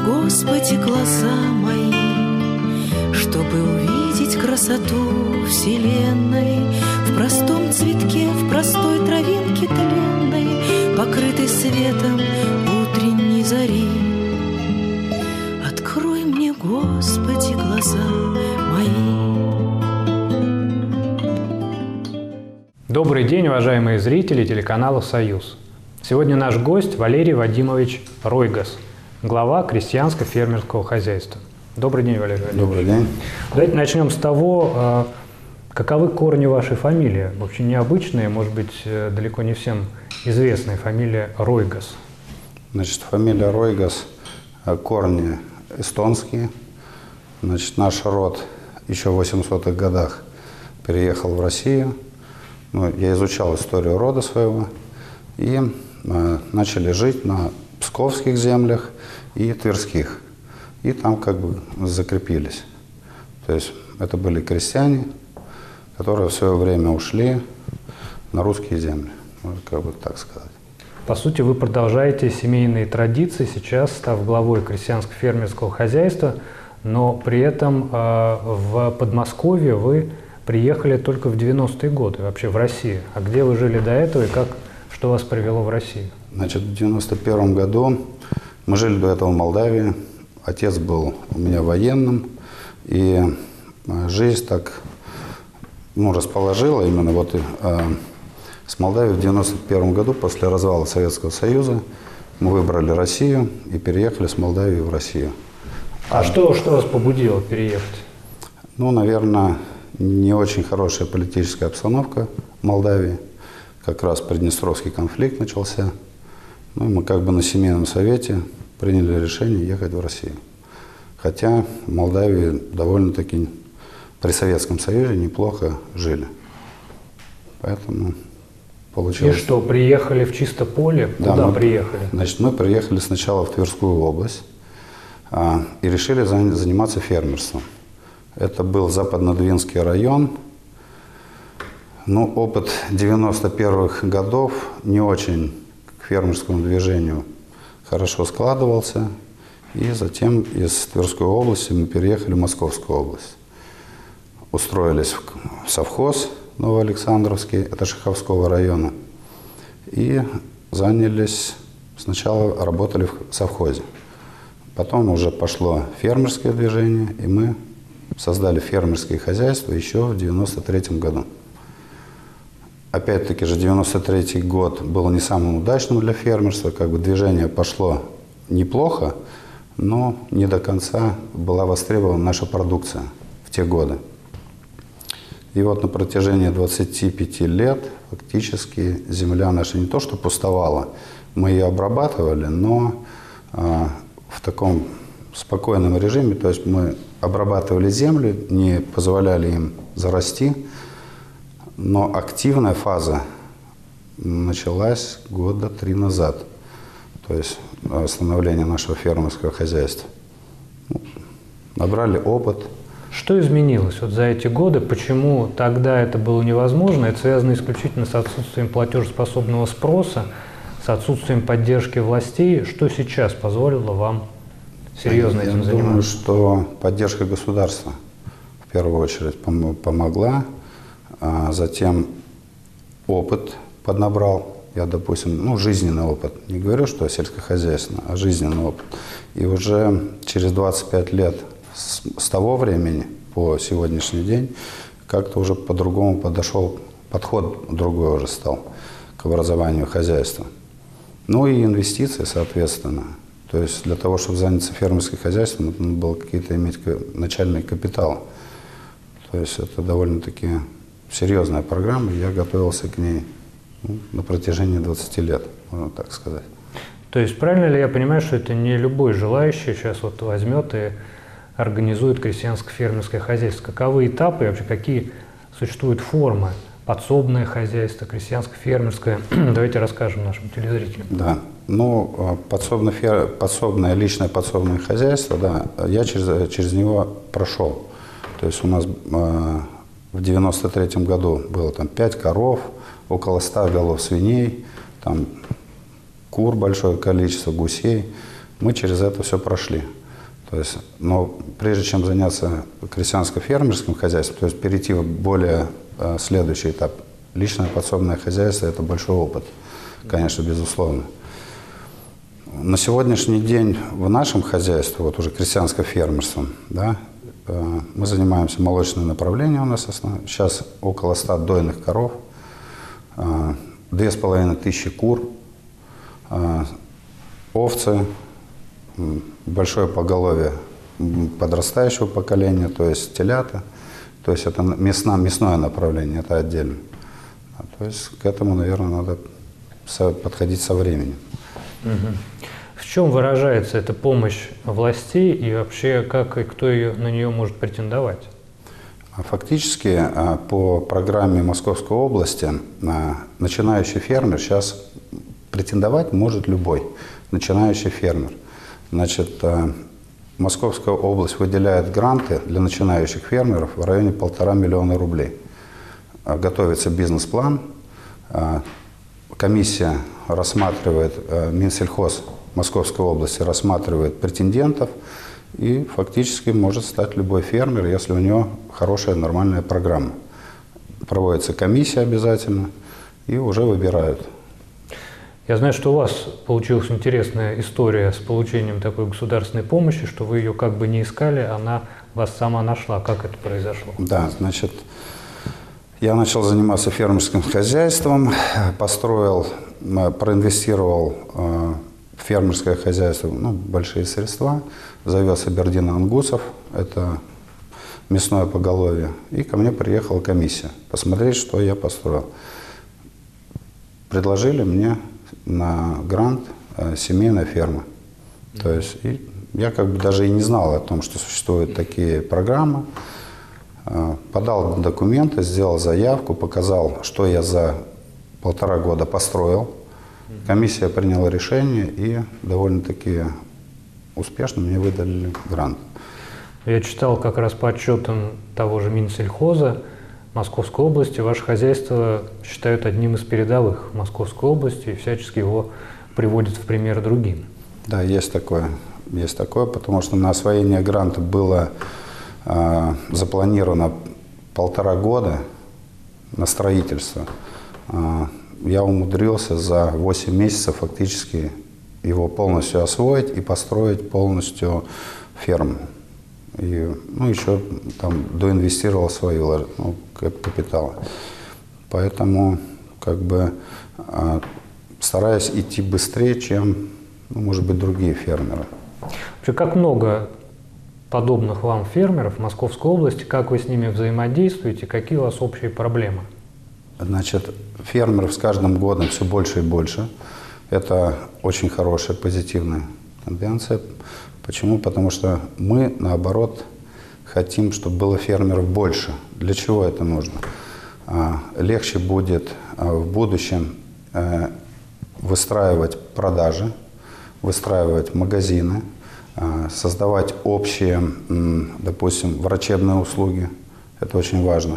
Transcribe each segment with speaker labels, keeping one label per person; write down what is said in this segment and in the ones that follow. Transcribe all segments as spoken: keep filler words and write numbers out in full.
Speaker 1: Господи, глаза мои, чтобы увидеть красоту вселенной в простом цветке, в простой травинке тленной, покрытой светом утренней зари. Открой мне, Господи, глаза мои.
Speaker 2: Добрый день, уважаемые зрители телеканала «Союз». Сегодня наш гость Валерий Вадимович Ройгас, глава крестьянско-фермерского хозяйства. Добрый день, Валерий Вадимович.
Speaker 3: Добрый день.
Speaker 2: Давайте начнем с того, каковы корни вашей фамилии. Очень необычные, может быть, далеко не всем известная фамилия Ройгас.
Speaker 3: Значит, фамилия Ройгас, корни эстонские. Значит, наш род еще в восьмисотых годах переехал в Россию. Ну, я изучал историю рода своего, и э, начали жить на псковских землях и тверских. И там как бы закрепились. То есть это были крестьяне, которые в свое время ушли на русские земли, можно как бы так сказать.
Speaker 2: По сути, вы продолжаете семейные традиции, сейчас став главой крестьянско-фермерского хозяйства, но при этом э, в Подмосковье вы приехали только в девяностые годы вообще в Россию. А где вы жили до этого и как, что вас привело в Россию?
Speaker 3: Значит, в девяносто первом году мы жили до этого в Молдавии. Отец был у меня военным, и жизнь так ну, расположила именно вот э, с Молдавии в девяносто первом году после развала Советского Союза мы выбрали Россию и переехали с Молдавии в Россию.
Speaker 2: А, а что, что вас побудило переехать?
Speaker 3: Ну, наверное, не очень хорошая политическая обстановка в Молдавии. Как раз Приднестровский конфликт начался. Ну, и мы как бы на семейном совете приняли решение ехать в Россию. Хотя в Молдавии довольно-таки при Советском Союзе неплохо жили. Поэтому получилось...
Speaker 2: И что, приехали в чисто поле?
Speaker 3: Да,
Speaker 2: Куда
Speaker 3: мы,
Speaker 2: приехали?
Speaker 3: Значит, мы приехали сначала в Тверскую область а, и решили заниматься фермерством. Это был Западнодвинский район. Ну, опыт девяносто первых годов не очень к фермерскому движению хорошо складывался. И затем из Тверской области мы переехали в Московскую область. Устроились в совхоз Новоалександровский, это Шаховского района. И занялись, сначала работали в совхозе. Потом уже пошло фермерское движение, и мы создали фермерское хозяйство еще в девяносто третьем году. Опять-таки же девяносто третий год был не самым удачным для фермерства, как бы движение пошло неплохо, но не до конца была востребована наша продукция в те годы. И вот на протяжении двадцати пяти лет фактически земля наша не то что пустовала, мы ее обрабатывали, но э, в таком спокойном режиме, то есть мы обрабатывали землю, не позволяли им зарасти, но активная фаза началась года три назад, то есть становление нашего фермерского хозяйства. Набрали опыт.
Speaker 2: Что изменилось вот за эти годы? Почему тогда это было невозможно? Это связано исключительно с отсутствием платежеспособного спроса, с отсутствием поддержки властей. Что сейчас позволило вам серьезно
Speaker 3: Я
Speaker 2: этим
Speaker 3: думаю,
Speaker 2: заниматься?
Speaker 3: что поддержка государства в первую очередь помогла. А затем опыт поднабрал. Я, допустим, ну, жизненный опыт. Не говорю, что сельскохозяйственный, а жизненный опыт. И уже через двадцать пять лет с, с того времени по сегодняшний день как-то уже по-другому подошел, подход другой уже стал к образованию хозяйства. Ну и инвестиции, соответственно. То есть для того, чтобы заняться фермерским хозяйством, нужно было какие-то иметь начальный капитал. То есть это довольно-таки серьезная программа, и я готовился к ней ну, на протяжении двадцати лет, можно так сказать.
Speaker 2: То есть правильно ли я понимаю, что это не любой желающий сейчас вот возьмет и организует крестьянско-фермерское хозяйство? Каковы этапы и вообще какие существуют формы? Подсобное хозяйство, крестьянско-фермерское. Давайте расскажем нашим телезрителям.
Speaker 3: Да. Ну, подсобное, фер... подсобное, личное подсобное хозяйство, да, я через, через него прошел. То есть у нас э, в девяносто третьем году было там пять коров, около ста голов свиней, там кур большое количество, гусей. Мы через это все прошли. То есть, но прежде чем заняться крестьянско-фермерским хозяйством, то есть перейти в более э, следующий этап, личное подсобное хозяйство – это большой опыт, конечно, безусловно. На сегодняшний день в нашем хозяйстве, вот уже крестьянско-фермерством, да, э, мы занимаемся молочным направлением у нас основное. Сейчас около ста дойных коров, э, две с половиной тысячи кур, э, овцы, большое поголовье подрастающего поколения, то есть телята, то есть это мясное, мясное направление, это отдельно. А, то есть к этому, наверное, надо со, подходить со временем.
Speaker 2: Угу. В чем выражается эта помощь властей и вообще как и кто ее, на нее может претендовать?
Speaker 3: Фактически по программе Московской области начинающий фермер сейчас претендовать может любой начинающий фермер. Значит, Московская область выделяет гранты для начинающих фермеров в районе полтора миллиона рублей. Готовится бизнес-план, комиссия рассматривает, Минсельхоз Московской области рассматривает претендентов, и фактически может стать любой фермер, если у него хорошая, нормальная программа. Проводится комиссия обязательно, и уже выбирают.
Speaker 2: Я знаю, что у вас получилась интересная история с получением такой государственной помощи, что вы ее как бы не искали, она вас сама нашла. Как это произошло?
Speaker 3: Да, значит, я начал заниматься фермерским хозяйством, построил, проинвестировал в фермерское хозяйство, ну, большие средства, завез абердино-ангусов, это мясное поголовье, и ко мне приехала комиссия посмотреть, что я построил. Предложили мне на грант э, семейная ферма. То есть и я как бы даже и не знал о том, что существуют такие программы. Э, подал документы, сделал заявку, показал, что я за полтора года построил. Комиссия приняла решение и довольно-таки успешно мне выдали грант.
Speaker 2: Я читал как раз по отчетам того же Минсельхоза Московской области, ваше хозяйство считают одним из передовых в Московской области и всячески его приводят в пример другим.
Speaker 3: Да, есть такое. Есть такое, потому что на освоение гранта было э, запланировано полтора года на строительство. Э, я умудрился за восемь месяцев фактически его полностью освоить и построить полностью ферму. И, ну, еще там доинвестировал свои, ну, капиталы. Поэтому как бы э, стараюсь идти быстрее, чем, ну, может быть, другие фермеры.
Speaker 2: Вообще, как много подобных вам фермеров в Московской области, как вы с ними взаимодействуете, какие у вас общие проблемы?
Speaker 3: Значит, фермеров с каждым годом все больше и больше. Это очень хорошая, позитивная тенденция. Почему? Потому что мы, наоборот, хотим, чтобы было фермеров больше. Для чего это нужно? Легче будет в будущем выстраивать продажи, выстраивать магазины, создавать общие, допустим, врачебные услуги. Это очень важно.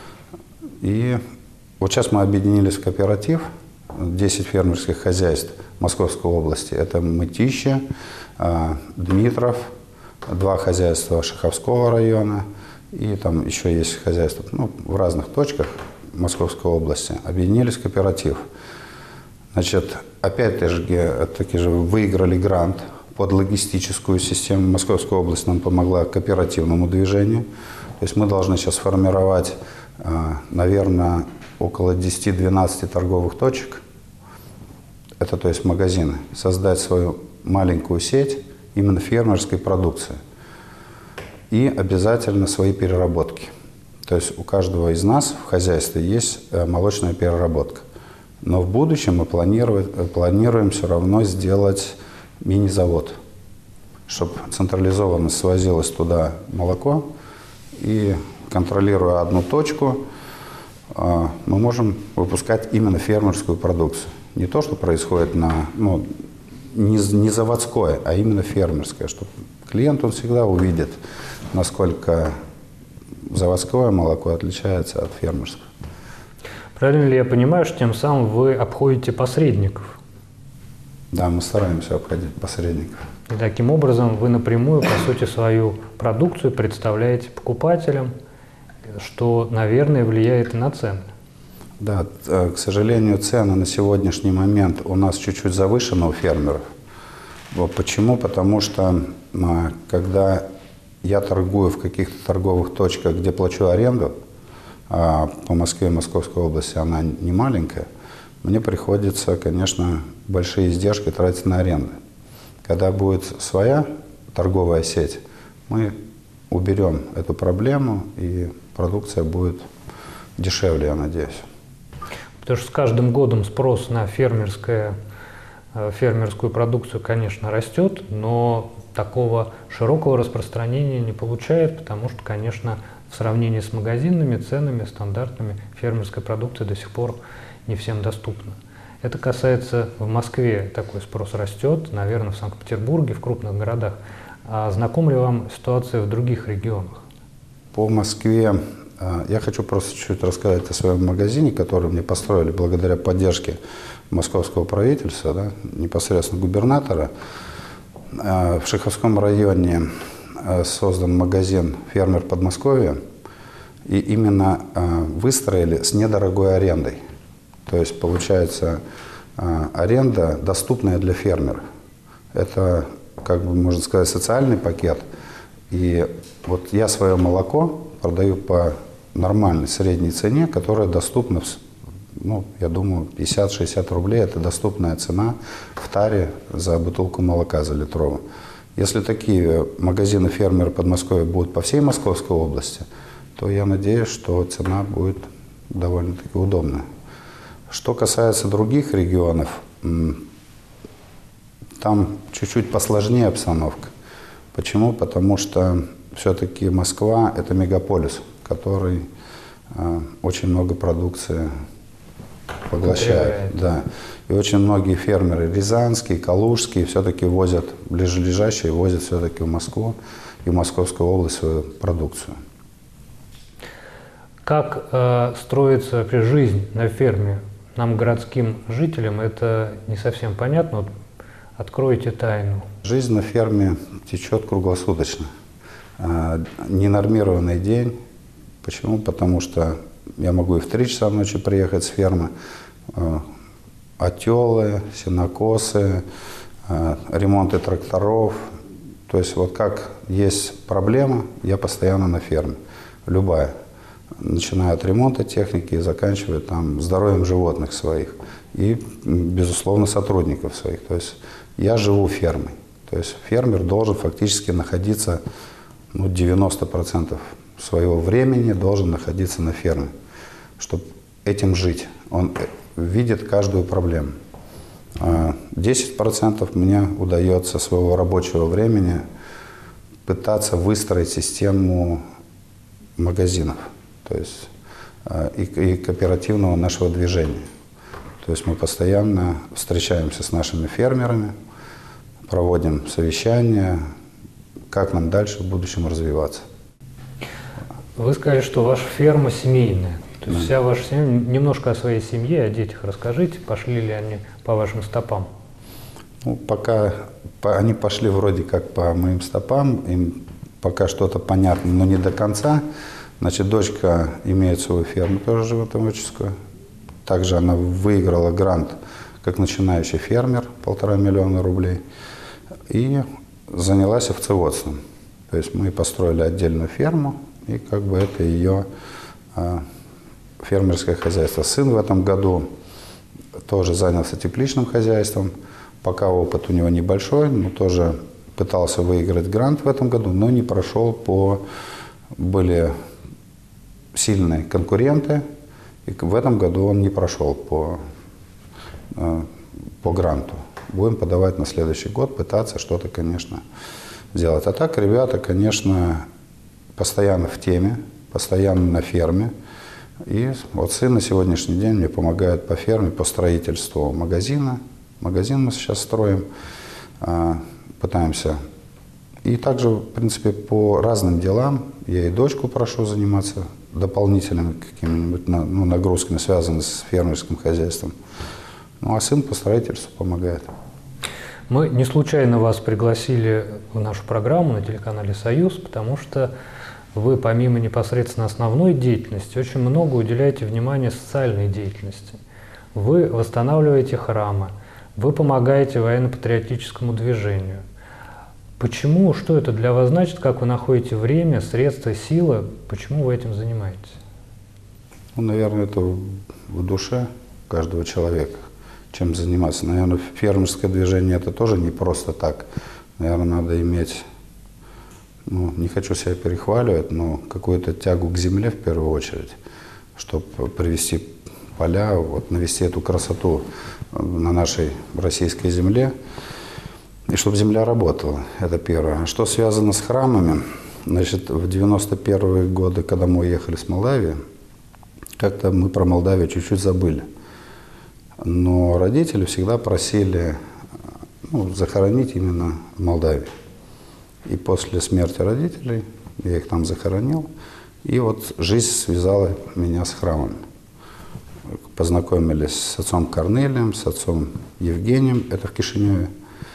Speaker 3: И вот сейчас мы объединились в кооператив, десять фермерских хозяйств Московской области. Это Мытищи, Дмитров, два хозяйства Шаховского района, и там еще есть хозяйства, ну, в разных точках Московской области. Объединились в кооператив. Значит, опять-таки же выиграли грант под логистическую систему. Московская область нам помогла кооперативному движению. То есть мы должны сейчас формировать, наверное, около десяти-двенадцати торговых точек. Это, то есть, магазины. Создать свою маленькую сеть именно фермерской продукции. И обязательно свои переработки. То есть у каждого из нас в хозяйстве есть молочная переработка. Но в будущем мы планируем, планируем все равно сделать мини-завод, чтобы централизованно свозилось туда молоко. И контролируя одну точку, мы можем выпускать именно фермерскую продукцию. Не то, что происходит на, ну, не, не заводское, а именно фермерское, чтобы клиент, он всегда увидит, насколько заводское молоко отличается от фермерского.
Speaker 2: Правильно ли я понимаю, что тем самым вы обходите посредников?
Speaker 3: Да, мы стараемся обходить посредников.
Speaker 2: И таким образом вы напрямую, по сути, свою продукцию представляете покупателям, что, наверное, влияет и на цены.
Speaker 3: Да, к сожалению, цены на сегодняшний момент у нас чуть-чуть завышены у фермеров. Почему? Потому что когда я торгую в каких-то торговых точках, где плачу аренду, а по Москве и Московской области она не маленькая, мне приходится, конечно, большие издержки тратить на аренду. Когда будет своя торговая сеть, мы уберем эту проблему, и продукция будет дешевле, я надеюсь.
Speaker 2: Потому что с каждым годом спрос на фермерское, фермерскую продукцию, конечно, растет, но такого широкого распространения не получает, потому что, конечно, в сравнении с магазинными ценами, стандартными, фермерская продукция до сих пор не всем доступна. Это касается в Москве, такой спрос растет, наверное, в Санкт-Петербурге, в крупных городах. А знакома ли вам ситуация в других регионах?
Speaker 3: По Москве я хочу просто чуть-чуть рассказать о своем магазине, который мне построили благодаря поддержке московского правительства, да, непосредственно губернатора. В Шиховском районе создан магазин «Фермер Подмосковья», и именно выстроили с недорогой арендой. То есть получается аренда, доступная для фермеров. Это, как бы можно сказать, социальный пакет. И вот я свое молоко продаю по нормальной средней цене, которая доступна, ну, я думаю, пятьдесят-шестьдесят рублей – это доступная цена в таре за бутылку молока за литровую. Если такие магазины «Фермеры Подмосковья» будут по всей Московской области, то я надеюсь, что цена будет довольно-таки удобная. Что касается других регионов, там чуть-чуть посложнее обстановка. Почему? Потому что все-таки Москва – это мегаполис, который э, очень много продукции поглощает. Да. И очень многие фермеры рязанские, калужские все-таки возят, ближайшие возят все-таки в Москву и в Московскую область свою продукцию.
Speaker 2: Как э, строится жизнь на ферме? Нам, городским жителям, это не совсем понятно. Вот откройте тайну.
Speaker 3: Жизнь на ферме течет круглосуточно. Э, ненормированный день. Почему? Потому что я могу и в три часа ночи приехать с фермы. Э, отелы, сенокосы, э, ремонты тракторов. То есть вот как есть проблема, я постоянно на ферме. Любая. Начиная от ремонта техники и заканчивая там здоровьем животных своих и, безусловно, сотрудников своих. То есть я живу фермой. То есть фермер должен фактически находиться, ну, девяносто процентов своего времени должен находиться на ферме, чтобы этим жить. Он видит каждую проблему. десять процентов мне удается своего рабочего времени пытаться выстроить систему магазинов. То есть и, и кооперативного нашего движения. То есть мы постоянно встречаемся с нашими фермерами, проводим совещания, как нам дальше в будущем развиваться.
Speaker 2: Вы сказали, что ваша ферма семейная. То есть да. Вся ваша семья, немножко о своей семье, о детях расскажите, пошли ли они по вашим стопам?
Speaker 3: Ну, пока по, они пошли вроде как по моим стопам, им пока что-то понятно, но не до конца. Значит, дочка имеет свою ферму, тоже животноводческую. Также она выиграла грант как начинающий фермер, полтора миллиона рублей, и занялась овцеводством. То есть мы построили отдельную ферму, и как бы это ее а, фермерское хозяйство. Сын в этом году тоже занялся тепличным хозяйством. Пока опыт у него небольшой, но тоже пытался выиграть грант в этом году, но не прошел по... Были сильные конкуренты, и в этом году он не прошел по, по гранту. Будем подавать на следующий год, пытаться что-то, конечно, сделать. А так ребята, конечно, постоянно в теме, постоянно на ферме. И вот сын на сегодняшний день мне помогает по ферме, по строительству магазина. Магазин мы сейчас строим, пытаемся. И также, в принципе, по разным делам я и дочку прошу заниматься дополнительными какими-нибудь ну, нагрузками, связанными с фермерским хозяйством. Ну а сын по строительству помогает.
Speaker 2: Мы не случайно вас пригласили в нашу программу на телеканале «Союз», потому что вы, помимо непосредственно основной деятельности, очень много уделяете внимания социальной деятельности. Вы восстанавливаете храмы, вы помогаете военно-патриотическому движению. Почему, что это для вас значит, как вы находите время, средства, силы, почему вы этим занимаетесь?
Speaker 3: Ну, наверное, это в душе каждого человека, чем заниматься. Наверное, фермерское движение – это тоже не просто так. Наверное, надо иметь, ну, не хочу себя перехваливать, но какую-то тягу к земле в первую очередь, чтобы привести поля, вот, навести эту красоту на нашей российской земле, и чтобы земля работала. Это первое. А что связано с храмами? Значит, в девяносто первые годы, когда мы уехали с Молдавии, как-то мы про Молдавию чуть-чуть забыли. Но родители всегда просили, ну, захоронить именно в Молдавии. И после смерти родителей я их там захоронил. И вот жизнь связала меня с храмами. Познакомились с отцом Корнелием, с отцом Евгением, это в Кишиневе.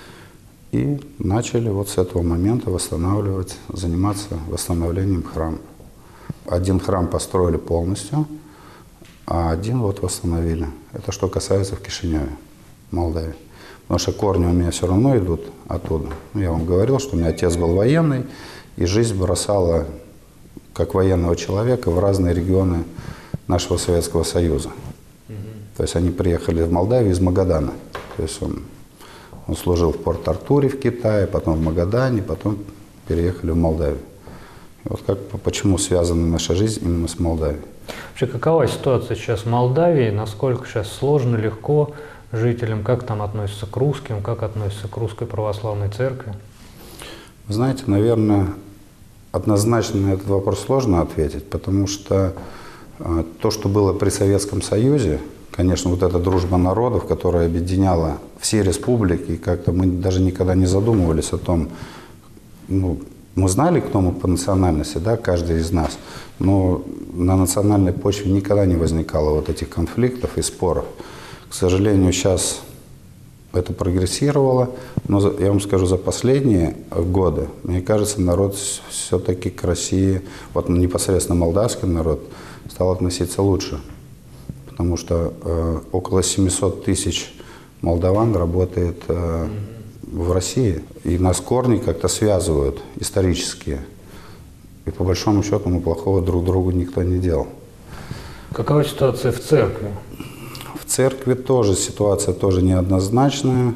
Speaker 3: И начали вот с этого момента восстанавливать, заниматься восстановлением храма. Один храм построили полностью, а один вот восстановили. Это что касается в Кишиневе, Молдавии. Потому что корни у меня все равно идут оттуда. Ну, я вам говорил, что у меня отец был военный, и жизнь бросала, как военного человека, в разные регионы нашего Советского Союза. Mm-hmm. То есть они приехали в Молдавию из Магадана. То есть он, он служил в Порт-Артуре в Китае, потом в Магадане, потом переехали в Молдавию. И вот как, почему связана наша жизнь именно с Молдавией.
Speaker 2: Вообще, какова ситуация сейчас в Молдавии? Насколько сейчас сложно, легко жителям? Как там относятся к русским? Как относятся к русской православной церкви?
Speaker 3: Вы знаете, наверное, однозначно на этот вопрос сложно ответить, потому что э, то, что было при Советском Союзе, конечно, вот эта дружба народов, которая объединяла все республики, и как-то мы даже никогда не задумывались о том, ну, мы знали, кто мы по национальности, да, каждый из нас, но на национальной почве никогда не возникало вот этих конфликтов и споров. К сожалению, сейчас это прогрессировало, но я вам скажу, за последние годы, мне кажется, народ все-таки к России, вот непосредственно молдавский народ, стал относиться лучше, потому что э, около семисот тысяч молдаван работает э, в России, и нас корни как-то связывают исторические. И по большому счету мы плохого друг другу никто не делал.
Speaker 2: Какова ситуация в церкви?
Speaker 3: В церкви тоже ситуация тоже неоднозначная.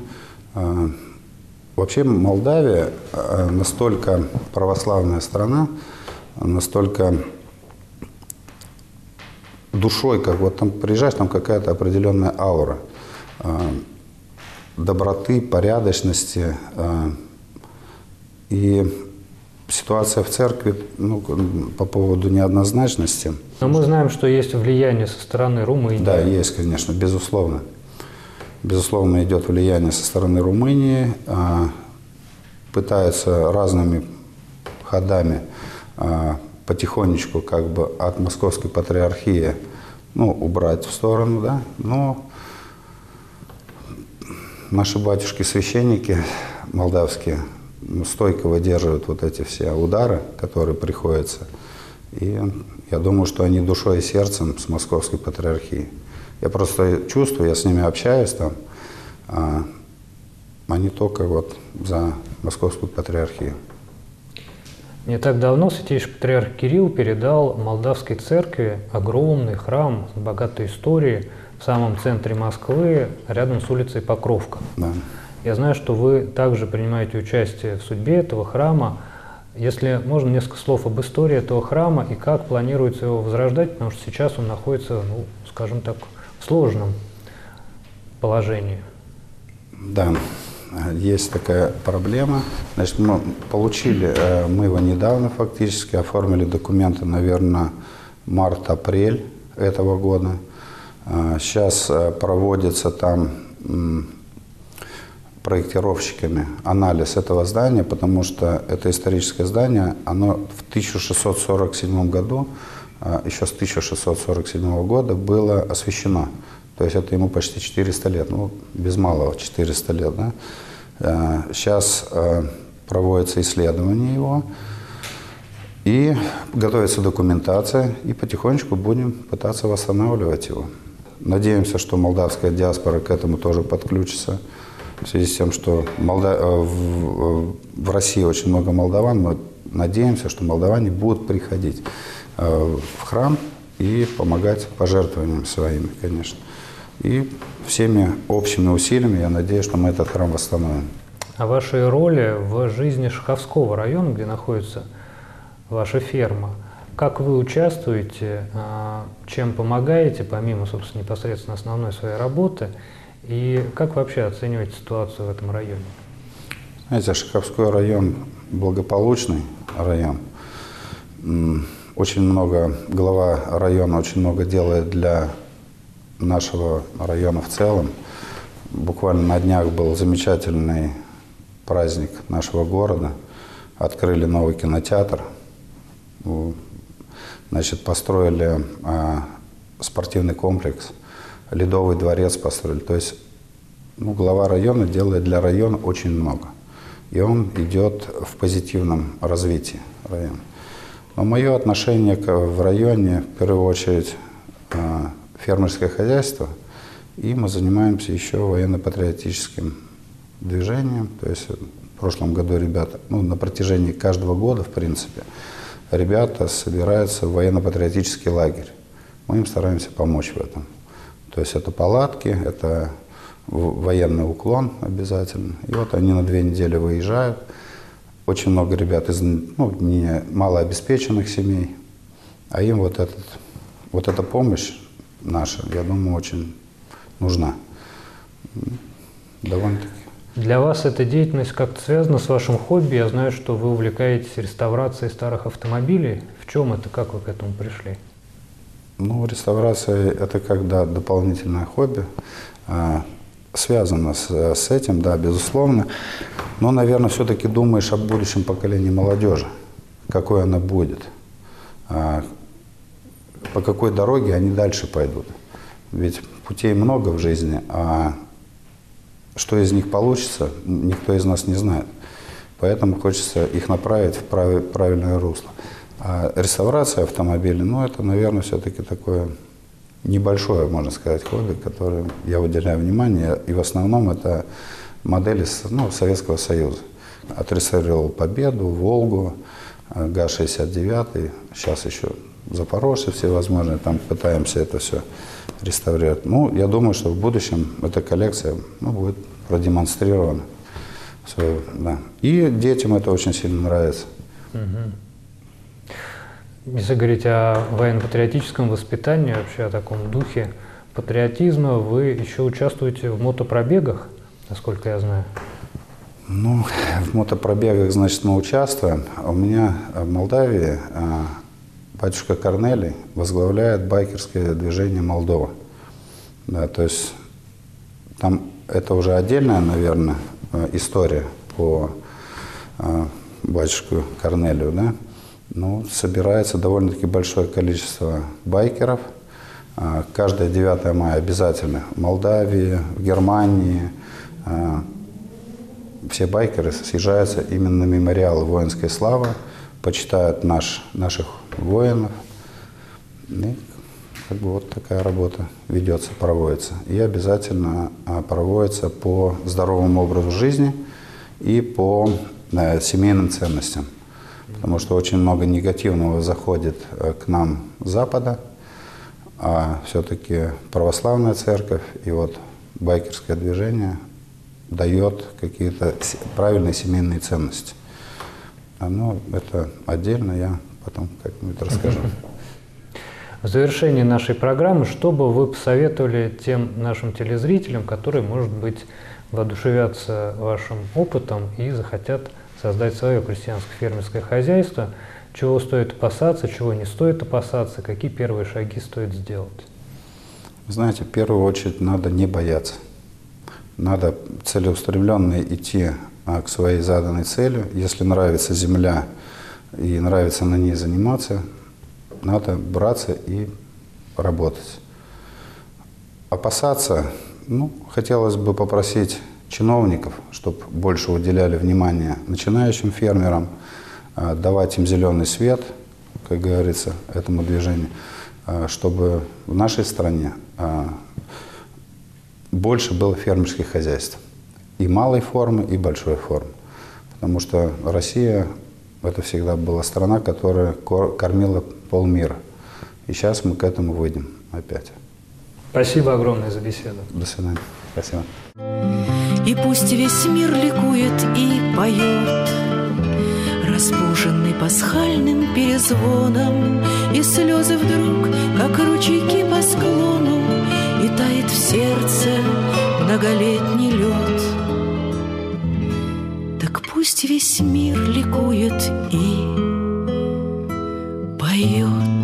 Speaker 3: Вообще Молдавия настолько православная страна, настолько душой, как вот там приезжаешь, там какая-то определенная аура доброты, порядочности. И ситуация в церкви, ну, по поводу неоднозначности.
Speaker 2: Но мы знаем, что есть влияние со стороны Румынии.
Speaker 3: Да, есть, конечно, безусловно. Безусловно, идет влияние со стороны Румынии. Пытаются разными ходами потихонечку как бы от Московской патриархии, ну, убрать в сторону, да, но наши батюшки-священники молдавские стойко выдерживают вот эти все удары, которые приходятся. И я думаю, что они душой и сердцем с Московской патриархией. Я просто чувствую, я с ними общаюсь там, а они только вот за Московскую патриархию.
Speaker 2: Не так давно святейший патриарх Кирилл передал молдавской церкви огромный храм с богатой историей в самом центре Москвы, рядом с улицей Покровка.
Speaker 3: Да.
Speaker 2: Я знаю, что вы также принимаете участие в судьбе этого храма. Если можно, несколько слов об истории этого храма и как планируется его возрождать, потому что сейчас он находится, ну, скажем так, в сложном положении.
Speaker 3: Да, есть такая проблема. Значит, мы получили, мы его недавно фактически оформили документы, наверное, март-апрель этого года. Сейчас проводится там проектировщиками анализ этого здания, потому что это историческое здание, оно в тысяча шестьсот сорок седьмом году, еще с тысяча шестьсот сорок седьмого года было освящено. То есть это ему почти четыреста лет, ну, без малого четыреста лет, да? Сейчас проводится исследование его, и готовится документация, и потихонечку будем пытаться восстанавливать его. Надеемся, что молдавская диаспора к этому тоже подключится. В связи с тем, что Молда... в... в России очень много молдаван, мы надеемся, что молдаване будут приходить в храм и помогать пожертвованиями своими, конечно. И всеми общими усилиями, я надеюсь, что мы этот храм восстановим.
Speaker 2: О вашей роли в жизни Шаховского района, где находится ваша ферма. Как вы участвуете, чем помогаете, помимо, собственно, непосредственно основной своей работы, и как вообще оцениваете ситуацию в этом районе?
Speaker 3: Знаете, Шаховской район благополучный район. Очень много, глава района очень много делает для нашего района в целом. Буквально на днях был замечательный праздник нашего города. Открыли новый кинотеатр. Значит, построили а, спортивный комплекс, Ледовый дворец построили. То есть, ну, глава района делает для района очень много. И он идет в позитивном развитии района. Но мое отношение к, в районе, в первую очередь, а, фермерское хозяйство. И мы занимаемся еще военно-патриотическим движением. То есть в прошлом году ребята, ну, на протяжении каждого года, в принципе, ребята собираются в военно-патриотический лагерь. Мы им стараемся помочь в этом. То есть это палатки, это военный уклон обязательно. И вот они на две недели выезжают. Очень много ребят из, ну, не малообеспеченных семей. А им вот, этот, вот эта помощь наша, я думаю, очень нужна. Довольно-таки.
Speaker 2: Для вас эта деятельность как-то связана с вашим хобби. Я знаю, что вы увлекаетесь реставрацией старых автомобилей. В чем это, как вы к этому пришли?
Speaker 3: Ну, реставрация – это как, да, дополнительное хобби. А, связано с, с этим, да, безусловно. Но, наверное, все-таки думаешь о будущем поколении молодежи. Какой она будет. А, по какой дороге они дальше пойдут. Ведь путей много в жизни, а что из них получится, никто из нас не знает. Поэтому хочется их направить в прав... правильное русло. А реставрация автомобилей, ну, это, наверное, все-таки такое небольшое, можно сказать, хобби, которое я уделяю внимание. И в основном это модели, ну, Советского Союза. Отреставрировал Победу, Волгу, ГАЗ шестьдесят девять, сейчас еще Запорожцы всевозможные, там пытаемся это все реставрировать. Ну, я думаю, что в будущем эта коллекция, ну, будет продемонстрирована. Все, да. И детям это очень сильно нравится.
Speaker 2: Угу. Если говорить о военно-патриотическом воспитании, вообще о таком духе патриотизма, вы еще участвуете в мотопробегах, насколько я знаю?
Speaker 3: Ну, в мотопробегах, значит, мы участвуем. У меня в Молдавии батюшка Корнелий возглавляет байкерское движение «Молдова». Да, то есть там это уже отдельная, наверное, история по батюшку Корнелию, да. Ну, собирается довольно-таки большое количество байкеров. Каждое девятое мая обязательно в Молдавии, в Германии. Все байкеры съезжаются именно на мемориалы воинской славы, почитают наш, наших воинов. И как бы вот такая работа ведется, проводится. И обязательно проводится по здоровому образу жизни и по э, семейным ценностям. Потому что очень много негативного заходит к нам с Запада, а все-таки православная церковь и вот байкерское движение дает какие-то правильные семейные ценности. Ну, это отдельно, я потом как-нибудь расскажу.
Speaker 2: В завершении нашей программы, что бы вы посоветовали тем нашим телезрителям, которые, может быть, воодушевятся вашим опытом и захотят создать свое крестьянское фермерское хозяйство, чего стоит опасаться, чего не стоит опасаться, какие первые шаги стоит сделать?
Speaker 3: Знаете, в первую очередь надо не бояться. Надо целеустремленно идти к своей заданной цели. Если нравится земля и нравится на ней заниматься, надо браться и работать. Опасаться, ну, хотелось бы попросить чиновников, чтобы больше уделяли внимание начинающим фермерам, давать им зеленый свет, как говорится, этому движению, чтобы в нашей стране больше было фермерских хозяйств. И малой формы, и большой формы. Потому что Россия – это всегда была страна, которая кормила полмира. И сейчас мы к этому выйдем опять.
Speaker 2: Спасибо огромное за беседу.
Speaker 3: До свидания. Спасибо.
Speaker 1: И пусть весь мир ликует и поет, разбуженный пасхальным перезвоном, и слезы вдруг, как ручейки по склону, и тает в сердце многолетний лед. Так пусть весь мир ликует и поет.